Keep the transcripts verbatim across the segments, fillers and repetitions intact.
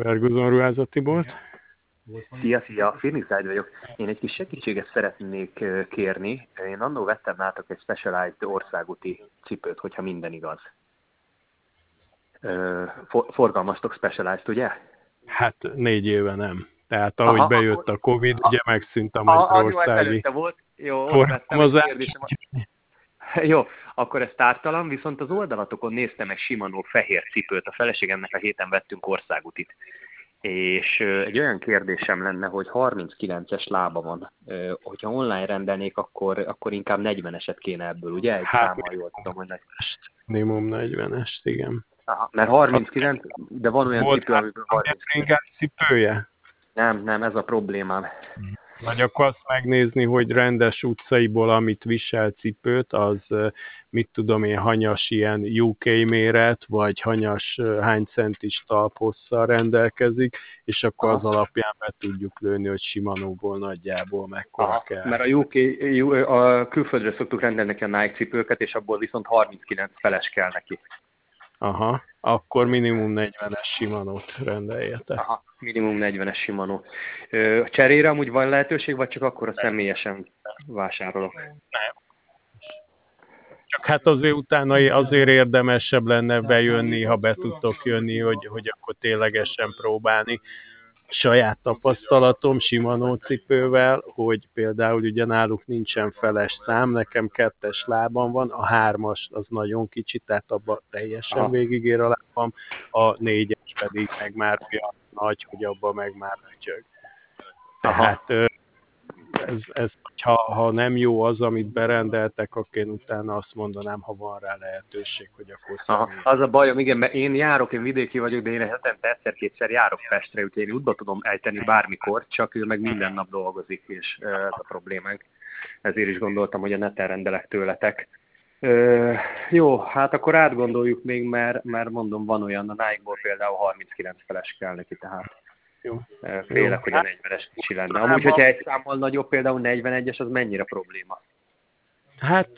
Ferguson ruházati bolt. Szia, szia, Firnix vagyok. Én egy kis segítséget szeretnék kérni. Én annól vettem nálatok egy Specialized országúti cipőt, hogyha minden igaz. For, forgalmaztok Specialized, ugye? Hát négy éve nem. Tehát ahogy Aha, bejött akkor, a Covid, a, ugye megszűnt a Magyarországi volt. Jó, ott vettem egy kérdésem. Jó, akkor ez tártalan, viszont az oldalatokon néztem egy Shimano fehér cipőt. A feleségemnek a héten vettünk országútit. És egy olyan kérdésem lenne, hogy harminckilences lába van. Hogyha online rendelnék, akkor, akkor inkább negyveneset kéne ebből, ugye? Egy hát, számmal jól tudom, hogy negyvenest. Minimum negyvenest, igen. Aha, mert harminckilenc, de van olyan volt cipő, amiből harminckilenc. cipője? Nem, nem, ez a problémám. Vagy akarsz megnézni, hogy rendes utcaiból, amit visel cipőt, az mit tudom én, hanyas ilyen U K méret, vagy hanyas hány centis talphosszal rendelkezik, és akkor Aha. az alapján be tudjuk lőni, hogy Shimano-ból nagyjából mekkora Aha. kell. Mert a U K, a külföldre szoktuk rendelni neki a Nike cipőket, és abból viszont harminckilenc feles kell neki. Aha, akkor minimum negyvenes Shimano-t rendeljetek. Aha, minimum negyvenes Shimano. A cserére amúgy van lehetőség, vagy csak akkor a személyesen vásárolok? Nem. Csak hát azért utána azért érdemesebb lenne bejönni, ha be tudtok jönni, hogy, hogy akkor ténylegesen próbálni. Saját tapasztalatom Shimano cipővel, hogy például ugye náluk nincsen feles szám, nekem kettes lábam van, a hármas az nagyon kicsi, tehát abban teljesen Aha. végigér a lábam, a négyes pedig meg már olyan nagy, hogy abban meg már rötyög. Tehát ez, ez ha, ha nem jó az, amit berendeltek, akkor én utána azt mondanám, ha van rá lehetőség, hogy akkor Aha, az a bajom, igen, mert én járok, én vidéki vagyok, de én hetente egyszer-kétszer járok Pestre, úgyhogy én útba tudom ejteni bármikor, csak ő meg minden nap dolgozik, és ez a problémánk. Ezért is gondoltam, hogy a neten rendelek tőletek. Ö, jó, hát akkor átgondoljuk még, mert, mert mondom, van olyan, a Nike-ból például harminckilenc feles kell neki, tehát jó. félek, jó. hogy a negyvenes kicsi lenne. Amúgy, hogyha egy számmal nagyobb, például negyvenegyes, az mennyire probléma? Hát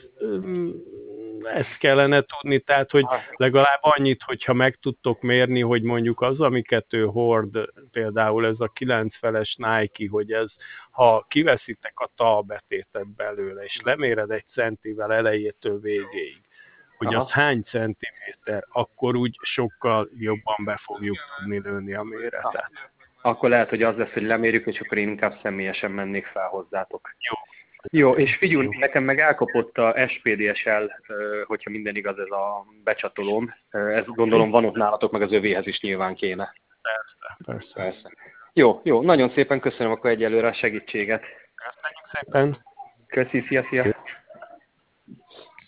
ezt kellene tudni, tehát hogy legalább annyit, hogyha meg tudtok mérni, hogy mondjuk az, amiket ő hord, például ez a kilenc feles Nike, hogy ez, ha kiveszitek a talbetétet belőle, és leméred egy centivel elejétől végéig, hogy Aha. az hány centiméter, akkor úgy sokkal jobban be fogjuk tudni lőni a méretet. Aha. Akkor lehet, hogy az lesz, hogy lemérjük, és akkor én inkább személyesen mennék fel hozzátok. Jó. Jó, és figyelj, nekem meg elkapott a S P D S L, hogyha minden igaz, ez a becsatolóm. Ez gondolom van ott nálatok, meg az övéhez is nyilván kéne. Persze, persze. persze. Jó, jó, nagyon szépen köszönöm akkor egyelőre a segítséget. Köszönjük szépen. Köszi, szia, szia.